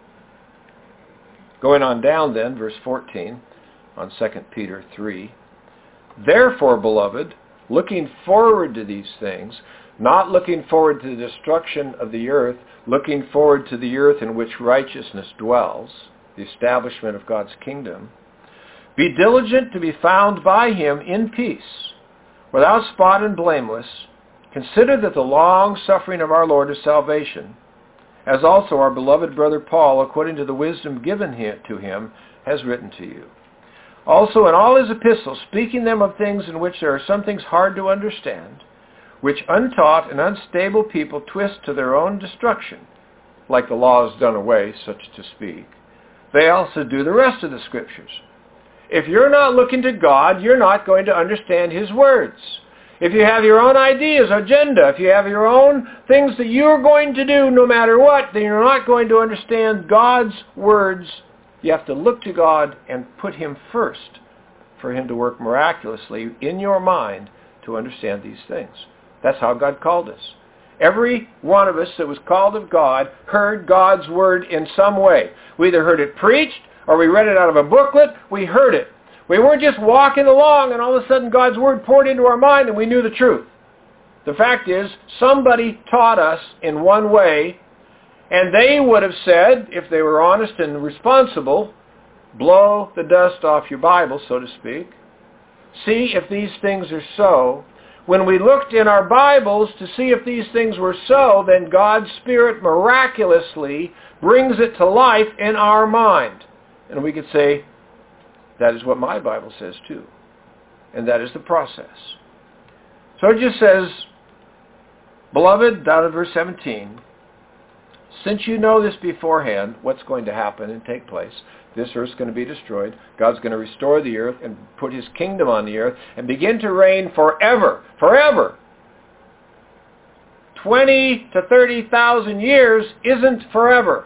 Going on down then, verse 14, on 2 Peter 3. Therefore, beloved, looking forward to these things, not looking forward to the destruction of the earth, looking forward to the earth in which righteousness dwells, the establishment of God's kingdom, be diligent to be found by him in peace, without spot and blameless. Consider that the long suffering of our Lord is salvation, as also our beloved brother Paul, according to the wisdom given to him, has written to you. Also in all his epistles, speaking them of things in which there are some things hard to understand, which untaught and unstable people twist to their own destruction, like the law is done away, such to speak. They also do the rest of the Scriptures. If you're not looking to God, you're not going to understand his words. If you have your own ideas, agenda, if you have your own things that you're going to do no matter what, then you're not going to understand God's words. You have to look to God and put him first for him to work miraculously in your mind to understand these things. That's how God called us. Every one of us that was called of God heard God's word in some way. We either heard it preached or we read it out of a booklet. We heard it. We weren't just walking along and all of a sudden God's word poured into our mind and we knew the truth. The fact is, somebody taught us in one way, and they would have said, if they were honest and responsible, blow the dust off your Bible, so to speak. See if these things are so. When we looked in our Bibles to see if these things were so, then God's Spirit miraculously brings it to life in our mind. And we could say, that is what my Bible says too. And that is the process. So it just says, beloved, down in verse 17, since you know this beforehand, what's going to happen and take place, this earth's going to be destroyed. God's going to restore the earth and put his kingdom on the earth and begin to reign forever. Forever. 20 to 30,000 years isn't forever.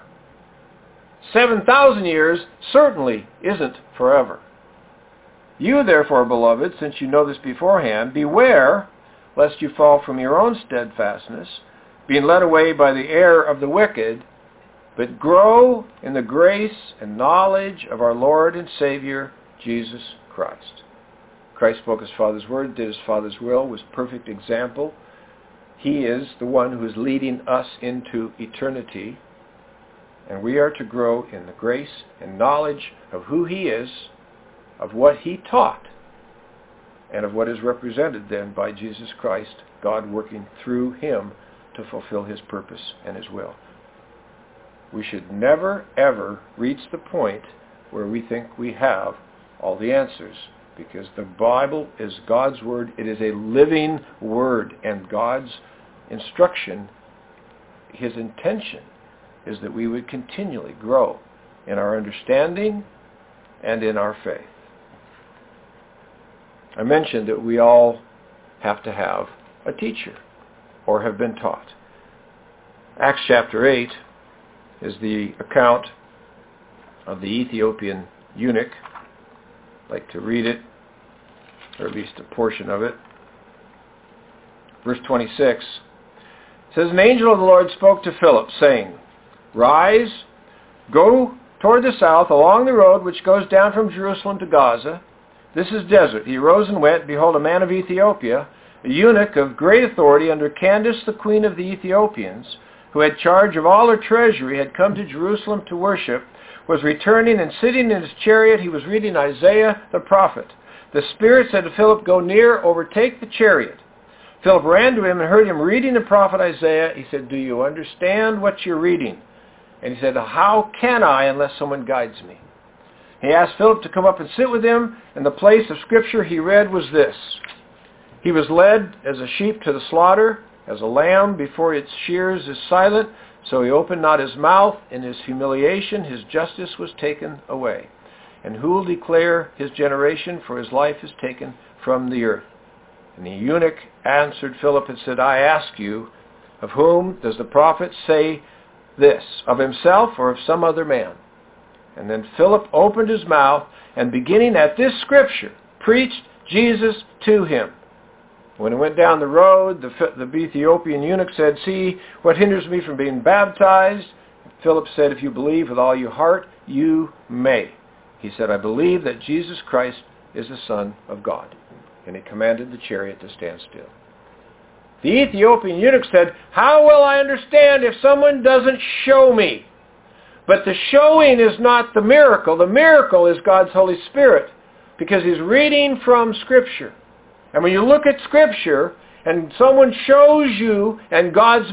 7,000 years certainly isn't forever. You therefore, beloved, since you know this beforehand, beware lest you fall from your own steadfastness, being led away by the error of the wicked, but grow in the grace and knowledge of our Lord and Savior, Jesus Christ. Christ spoke his Father's word, did his Father's will, was perfect example. He is the one who is leading us into eternity, and we are to grow in the grace and knowledge of who he is, of what he taught, and of what is represented then by Jesus Christ, God working through him to fulfill his purpose and his will. We should never, ever reach the point where we think we have all the answers, because the Bible is God's word. It is a living word, and God's instruction, his intention, is that we would continually grow in our understanding and in our faith. I mentioned that we all have to have a teacher or have been taught. Acts chapter 8 is the account of the Ethiopian eunuch. I'd like to read it, or at least a portion of it. Verse 26 says, an angel of the Lord spoke to Philip, saying, rise, go toward the south along the road which goes down from Jerusalem to Gaza. This is desert. He arose and went. Behold, a man of Ethiopia, a eunuch of great authority under Candace, the queen of the Ethiopians, who had charge of all her treasury, had come to Jerusalem to worship, was returning, and sitting in his chariot he was reading Isaiah the prophet. The Spirit said to Philip, go near, overtake the chariot. Philip ran to him and heard him reading the prophet Isaiah. He said, do you understand what you're reading? And he said, how can I unless someone guides me? He asked Philip to come up and sit with him, and the place of Scripture he read was this. He was led as a sheep to the slaughter, as a lamb before its shears is silent, so he opened not his mouth. In his humiliation his justice was taken away. And who will declare his generation, for his life is taken from the earth? And the eunuch answered Philip and said, I ask you, of whom does the prophet say this, of himself or of some other man? And then Philip opened his mouth, and beginning at this scripture, preached Jesus to him. When he went down the road, the Ethiopian eunuch said, see, what hinders me from being baptized? Philip said, if you believe with all your heart, you may. He said, I believe that Jesus Christ is the Son of God. And he commanded the chariot to stand still. The Ethiopian eunuch said, how will I understand if someone doesn't show me? But the showing is not the miracle. The miracle is God's Holy Spirit, because he's reading from Scripture. And when you look at Scripture and someone shows you and God's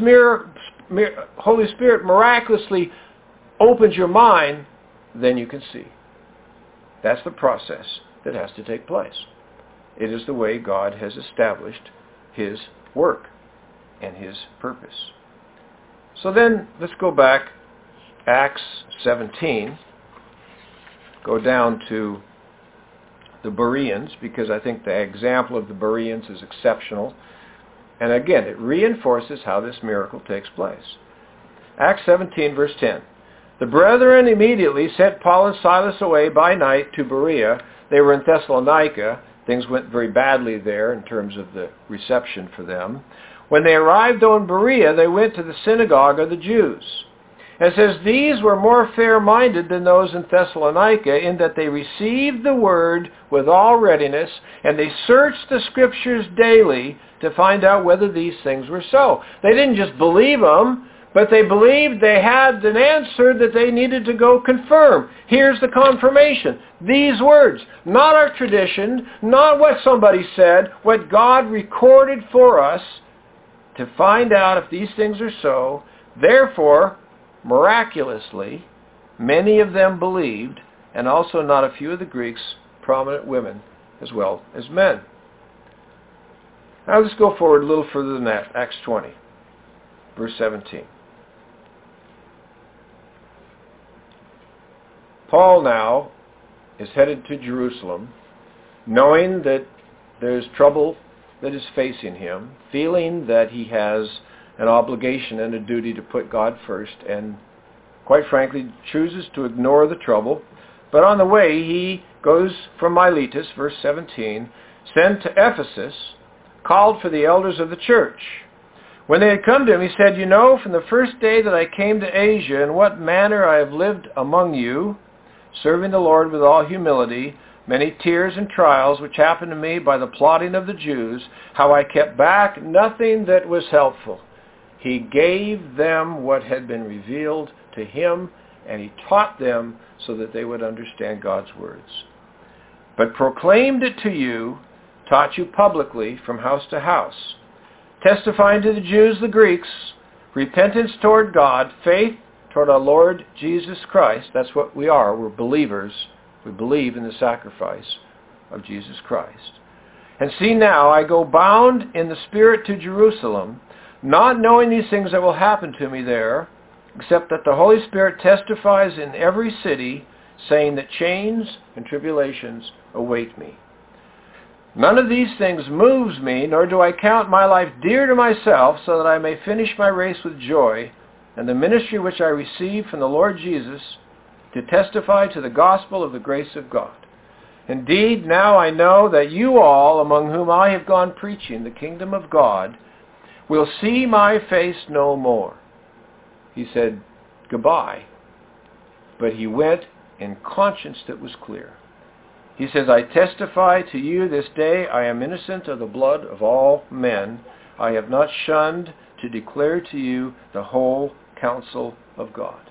Holy Spirit miraculously opens your mind, then you can see. That's the process that has to take place. It is the way God has established his work and his purpose. So then, let's go back, Acts 17, go down to the Bereans, because I think the example of the Bereans is exceptional. And again, it reinforces how this miracle takes place. Acts 17, verse 10. The brethren immediately sent Paul and Silas away by night to Berea, they were in Thessalonica. Things went very badly there in terms of the reception for them. When they arrived, though, in Berea, they went to the synagogue of the Jews. And it says, these were more fair-minded than those in Thessalonica, in that they received the word with all readiness, and they searched the Scriptures daily to find out whether these things were so. They didn't just believe them, but they believed they had an answer that they needed to go confirm. Here's the confirmation. These words, not our tradition, not what somebody said, what God recorded for us to find out if these things are so. Therefore, miraculously, many of them believed, and also not a few of the Greeks, prominent women as well as men. Now let's go forward a little further than that. Acts 20, verse 17. Paul now is headed to Jerusalem, knowing that there's trouble that is facing him, feeling that he has an obligation and a duty to put God first, and quite frankly chooses to ignore the trouble. But on the way he goes from Miletus, verse 17, sent to Ephesus, called for the elders of the church. When they had come to him, he said, you know, from the first day that I came to Asia, in what manner I have lived among you, serving the Lord with all humility, many tears and trials which happened to me by the plotting of the Jews, how I kept back nothing that was helpful. He gave them what had been revealed to him, and he taught them so that they would understand God's words. But proclaimed it to you, taught you publicly from house to house, testifying to the Jews, the Greeks, repentance toward God, faith toward our Lord Jesus Christ. That's what we are. We're believers. We believe in the sacrifice of Jesus Christ. And see now, I go bound in the Spirit to Jerusalem, not knowing these things that will happen to me there, except that the Holy Spirit testifies in every city, saying that chains and tribulations await me. None of these things moves me, nor do I count my life dear to myself, so that I may finish my race with joy, and the ministry which I received from the Lord Jesus, to testify to the gospel of the grace of God. Indeed, now I know that you all, among whom I have gone preaching the kingdom of God, will see my face no more. He said goodbye, but he went in conscience that was clear. He says, I testify to you this day, I am innocent of the blood of all men. I have not shunned to declare to you the whole counsel of God.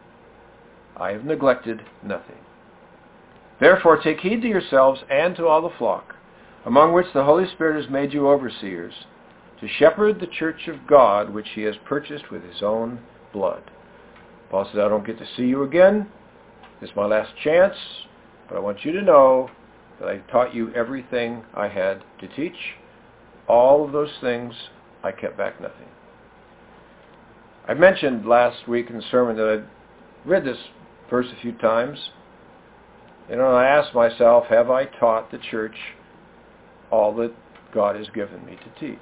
I have neglected nothing. Therefore take heed to yourselves and to all the flock, among which the Holy Spirit has made you overseers, to shepherd the church of God, which he has purchased with his own blood. Paul says, I don't get to see you again. This is my last chance, but I want you to know that I taught you everything I had to teach. All of those things, I kept back nothing. I mentioned last week in the sermon that I'd read this verse a few times. And I asked myself, have I taught the church all that God has given me to teach?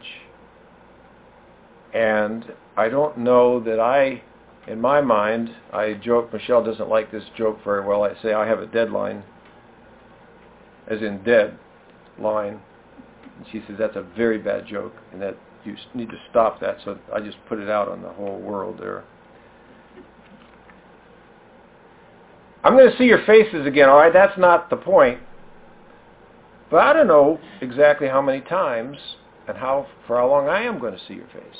And I don't know that in my mind, I joke, Michelle doesn't like this joke very well. I say I have a deadline, as in dead line. And she says, that's a very bad joke, and that you need to stop that. So I just put it out on the whole world there. I'm going to see your faces again, all right? That's not the point. But I don't know exactly how many times and for how long I am going to see your faces.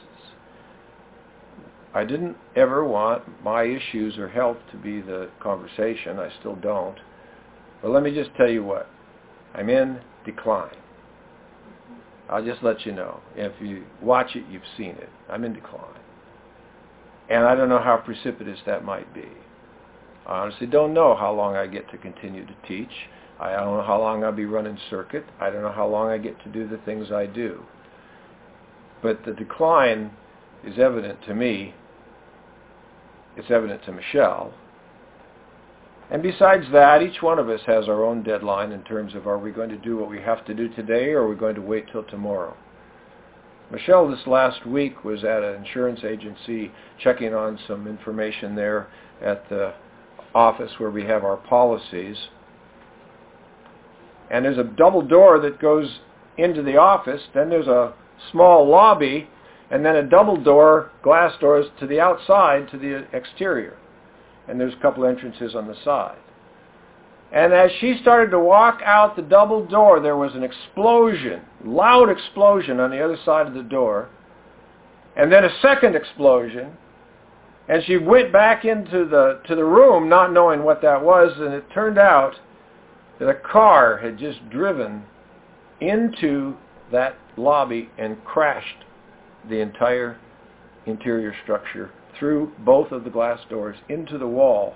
I didn't ever want my issues or health to be the conversation. I still don't. But let me just tell you what. I'm in decline. I'll just let you know. If you watch it, you've seen it. I'm in decline. And I don't know how precipitous that might be. I honestly don't know how long I get to continue to teach. I don't know how long I'll be running circuit. I don't know how long I get to do the things I do. But the decline is evident to me. It's evident to Michelle. And besides that, each one of us has our own deadline in terms of, are we going to do what we have to do today, or are we going to wait till tomorrow? Michelle this last week was at an insurance agency checking on some information there at the office where we have our policies. and there's a double door that goes into the office. Then there's a small lobby, and then a double door, glass doors to the outside, to the exterior. And there's a couple entrances on the side. And as she started to walk out the double door, there was an explosion, loud explosion on the other side of the door. And then a second explosion. And she went back into the room not knowing what that was, and it turned out that a car had just driven into that lobby and crashed the entire interior structure through both of the glass doors into the wall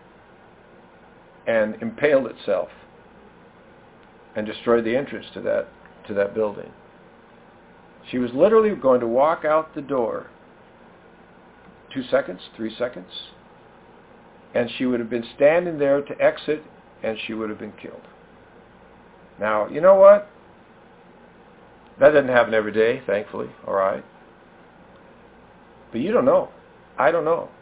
and impaled itself and destroyed the entrance to that building. She was literally going to walk out the door 2 seconds, 3 seconds, and she would have been standing there to exit, and she would have been killed. Now, you know what? That doesn't happen every day, thankfully, all right? But you don't know. I don't know.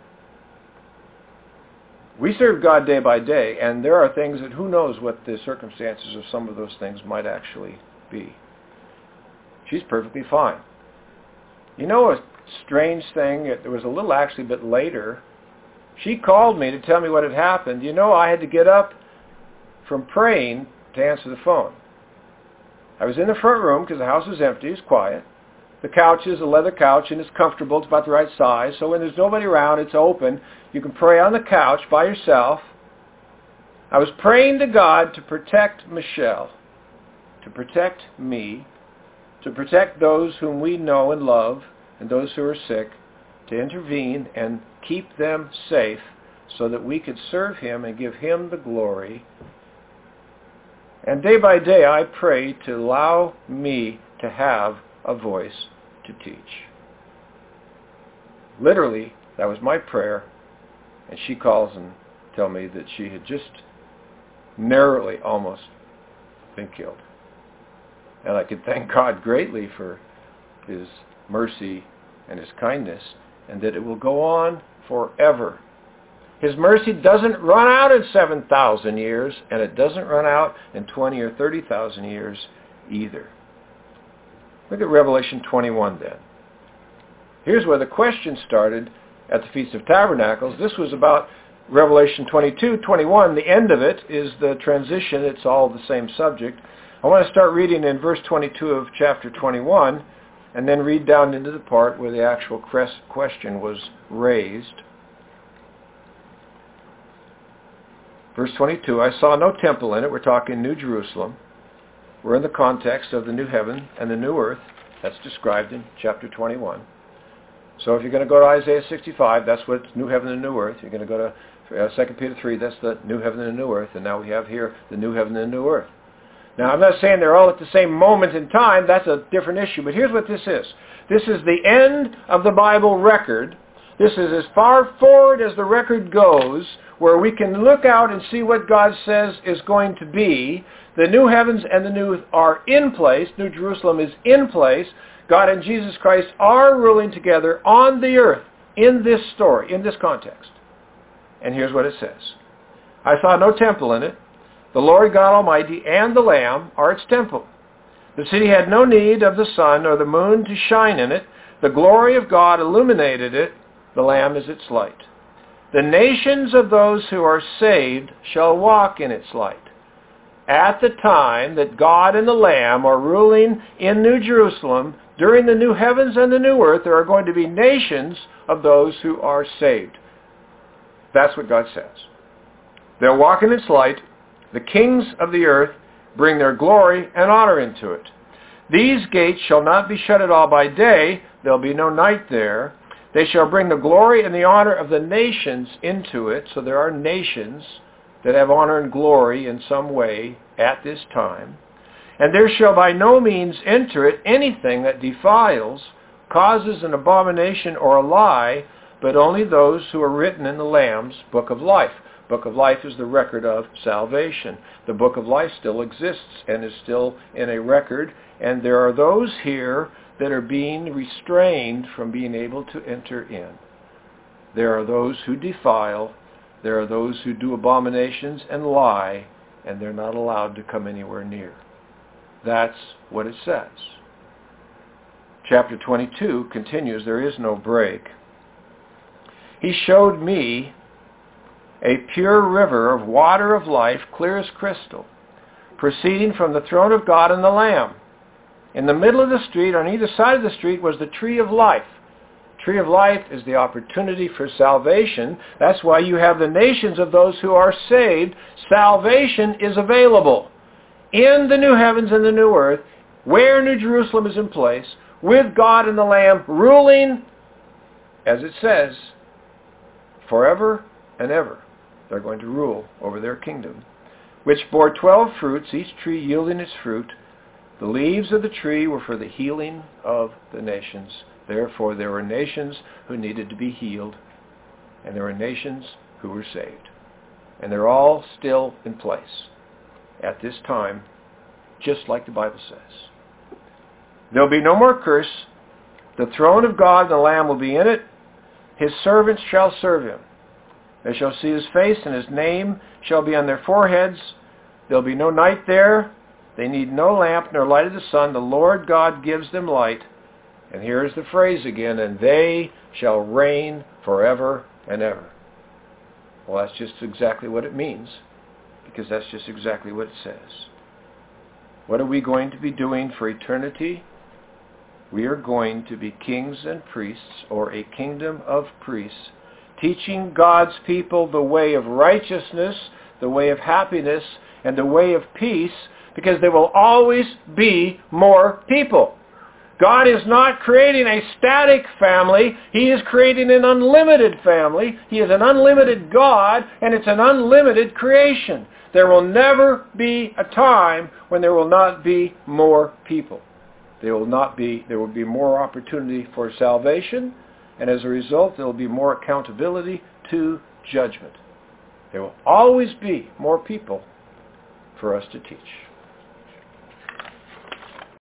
We serve God day by day, and there are things that who knows what the circumstances of some of those things might actually be. She's perfectly fine. You know a strange thing, it was a little actually a bit later. She called me to tell me what had happened. You know, I had to get up from praying to answer the phone. I was in the front room because the house was empty, it's quiet. The couch is a leather couch and it's comfortable, it's about the right size. So when there's nobody around, it's open. You can pray on the couch by yourself. I was praying to God to protect Michelle, to protect me, to protect those whom we know and love, and those who are sick, to intervene and keep them safe so that we could serve Him and give Him the glory. And day by day I pray to allow me to have a voice to teach. Literally, that was my prayer, and she calls and tells me that she had just narrowly almost been killed. And I could thank God greatly for His mercy and His kindness, and that it will go on forever. His mercy doesn't run out in 7,000 years, and it doesn't run out in 20 or 30,000 years either. Look at Revelation 21 then. Here's where the question started at the Feast of Tabernacles. This was about Revelation 22, 21. The end of it is the transition. It's all the same subject. I want to start reading in verse 22 of chapter 21, and then read down into the part where the actual question was raised. Verse 22, I saw no temple in it. We're talking New Jerusalem. We're in the context of the new heaven and the new earth. That's described in chapter 21. So if you're going to go to Isaiah 65, that's what's new heaven and new earth. You're going to go to 2 Peter 3, that's the new heaven and new earth. And now we have here the new heaven and new earth. Now, I'm not saying they're all at the same moment in time. That's a different issue. But here's what this is. This is the end of the Bible record. This is as far forward as the record goes, where we can look out and see what God says is going to be. The new heavens and the new earth are in place. New Jerusalem is in place. God and Jesus Christ are ruling together on the earth in this story, in this context. And here's what it says. I saw no temple in it. The Lord God Almighty and the Lamb are its temple. The city had no need of the sun or the moon to shine in it. The glory of God illuminated it. The Lamb is its light. The nations of those who are saved shall walk in its light. At the time that God and the Lamb are ruling in New Jerusalem, during the new heavens and the new earth, there are going to be nations of those who are saved. That's what God says. They'll walk in its light. The kings of the earth bring their glory and honor into it. These gates shall not be shut at all by day. There'll be no night there. They shall bring the glory and the honor of the nations into it. So there are nations that have honor and glory in some way at this time. And there shall by no means enter it anything that defiles, causes an abomination or a lie, but only those who are written in the Lamb's book of life. Book of life is the record of salvation. The book of life still exists and is still in a record, and there are those here that are being restrained from being able to enter in. There are those who defile, there are those who do abominations and lie, and they're not allowed to come anywhere near. That's what it says. Chapter 22 continues, there is no break. He showed me a pure river of water of life, clear as crystal, proceeding from the throne of God and the Lamb. In the middle of the street, on either side of the street, was the tree of life. Tree of life is the opportunity for salvation. That's why you have the nations of those who are saved. Salvation is available in the new heavens and the new earth, where New Jerusalem is in place, with God and the Lamb ruling, as it says, forever and ever. They're going to rule over their kingdom, which bore 12 fruits, each tree yielding its fruit. The leaves of the tree were for the healing of the nations. Therefore, there were nations who needed to be healed, and there were nations who were saved. And they're all still in place at this time, just like the Bible says. There'll be no more curse. The throne of God and the Lamb will be in it. His servants shall serve him. They shall see his face, and his name shall be on their foreheads. There'll be no night there. They need no lamp nor light of the sun. The Lord God gives them light. And here's the phrase again, and they shall reign forever and ever. Well, that's just exactly what it means, because that's just exactly what it says. What are we going to be doing for eternity? We are going to be kings and priests, or a kingdom of priests, teaching God's people the way of righteousness, the way of happiness, and the way of peace, because there will always be more people. God is not creating a static family. He is creating an unlimited family. He is an unlimited God, and it's an unlimited creation. There will never be a time when there will not be more people. There will be more opportunity for salvation, and as a result, there will be more accountability to judgment. There will always be more people for us to teach.